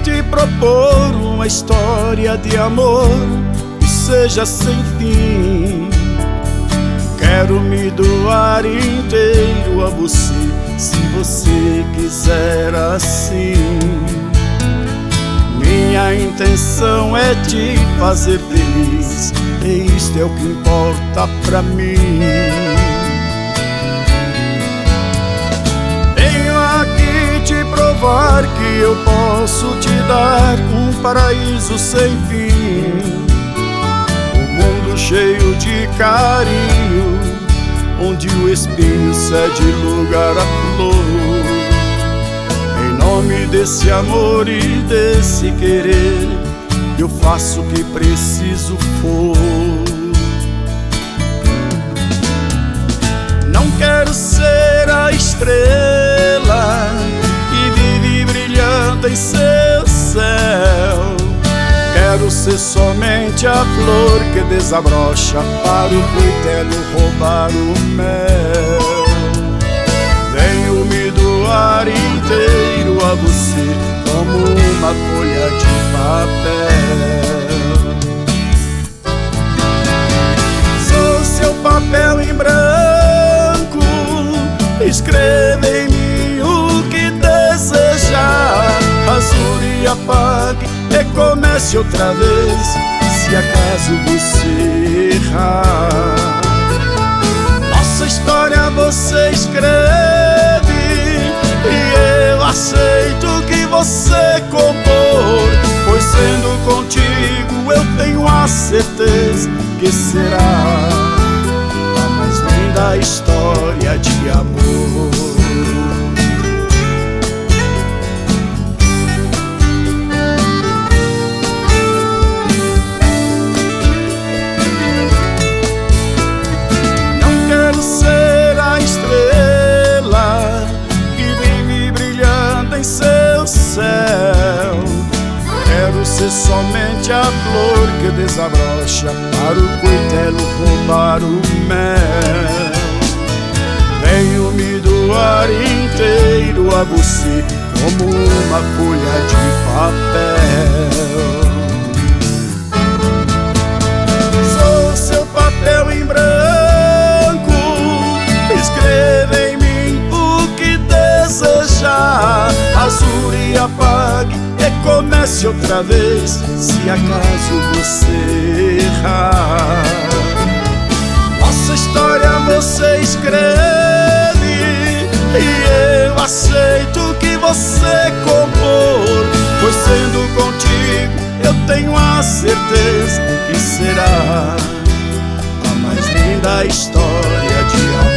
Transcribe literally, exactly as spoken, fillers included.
te propor uma história de amor que seja sem fim. Quero me doar inteiro a você, se você quiser assim. Minha intenção é te fazer feliz, e isto é o que importa pra mim. Venho aqui te provar que eu posso te dar um paraíso sem fim, um mundo cheio de carinho, onde o espinho cede lugar à flor. Em nome desse amor e desse querer, eu faço o que preciso for. Não quero ser a estrela que vive brilhando em seu céu. Quero ser somente a flor que desabrocha para o cuitelo roubar o mel. Venho me doar inteiro a você, como uma folha de papel. Sou seu papel em branco, escreva em mim o que desejar. Rasure e apague e comece outra vez, se acaso você errar. Nossa história você escreve, e eu aceito que você compor, pois sendo contigo eu tenho a certeza que será a mais linda história de amor. Quero ser somente a flor que desabrocha para o cuitelo roubar o mel. Venho me doar inteiro a você, como uma folha de papel. Sou seu papel em branco, escreva em mim o que desejar. Rasure e apague e comece outra vez, se acaso você errar. Nossa história você escreve, e eu aceito que você compor, pois sendo contigo eu tenho a certeza que será a mais linda história de amor.